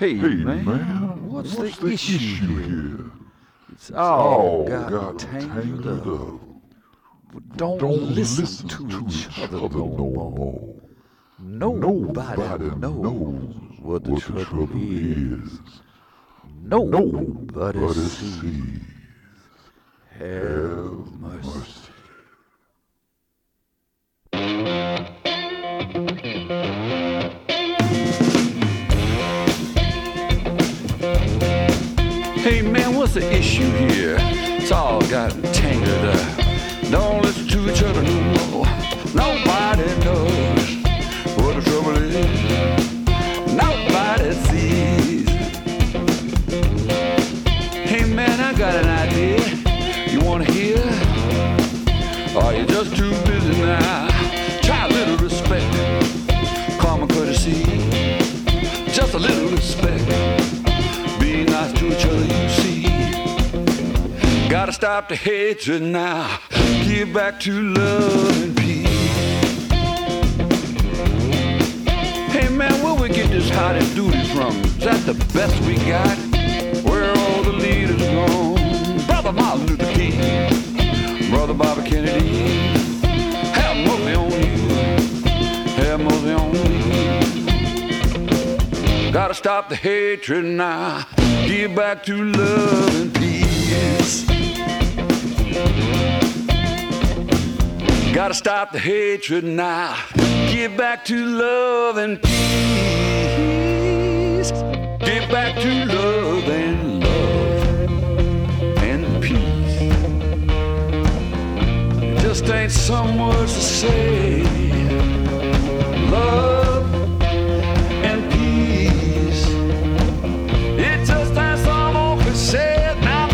Hey, man, what's the issue here? It's all got tangled up. But don't listen to each other no more. Nobody knows what the trouble is. Nobody sees. Have mercy. Hey man, what's the issue here? It's all gotten tangled up. Don't listen to each other no more. Nobody knows what the trouble is. Nobody sees. Hey man, I got an idea. You wanna hear? Or you just too busy now? Try a little respect, common courtesy, just a little respect. Be nice to each other, you see. Gotta stop the hatred now. Give back to love and peace. Hey man, where we get this howdy doody from? Is that the best we got? Where are all the leaders gone? Brother Martin Luther King, Brother Bobby Kennedy. Have mercy on you. Have mercy on me. Gotta stop the hatred now. Give back to love and peace. Gotta stop the hatred now. Give back to love and peace. Give back to love and peace. It just ain't some words to say. Love and peace. It just ain't some old cliche. Nah.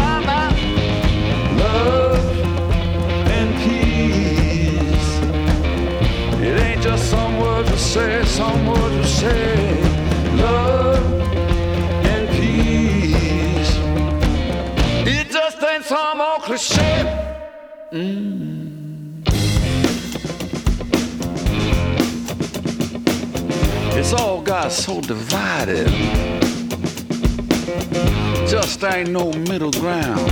Love and peace. It ain't just some words to say, some words to say. Love and peace. It just ain't some old cliche. It's all got so divided. Just ain't no middle ground.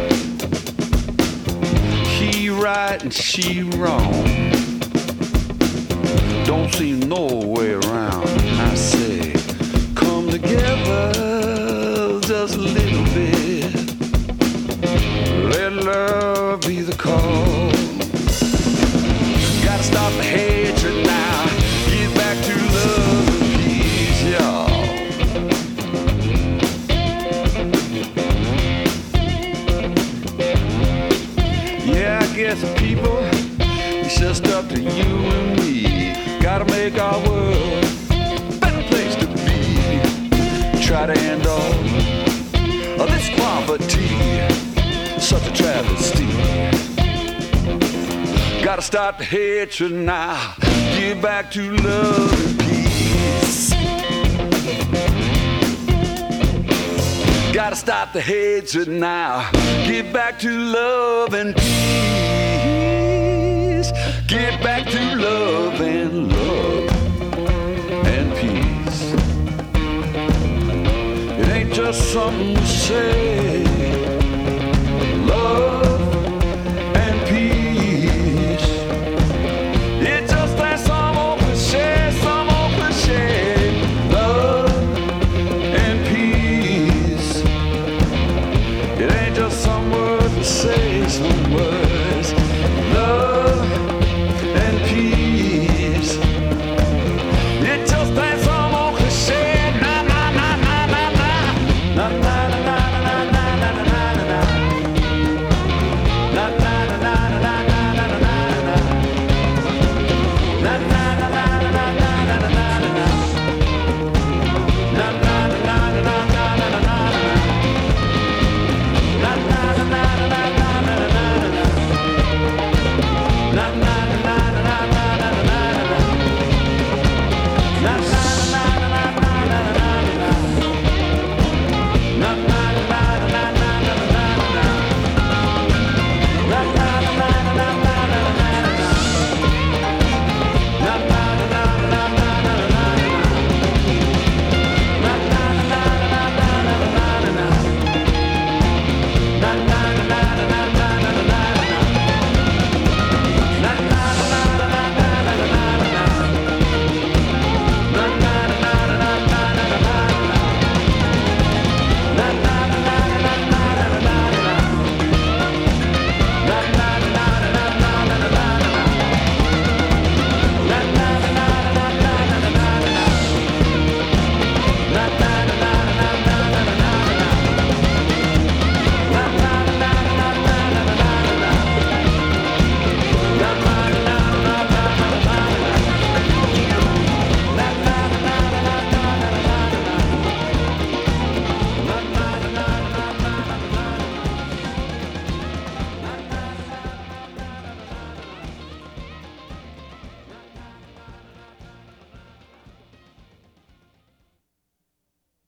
He right and she wrong. Don't see no way around. I say, come together just a little bit. Let love be the call. Gotta stop the hatred now. Get back to love and peace, y'all. Yeah, I guess people, it's just up to you and me. Gotta make our world a better place to be. Try to end all this poverty, such a travesty. Gotta stop the hatred now. Give back to love and peace. Gotta stop the hatred now. Give back to love and peace. Give back to love and peace. It ain't just something to say.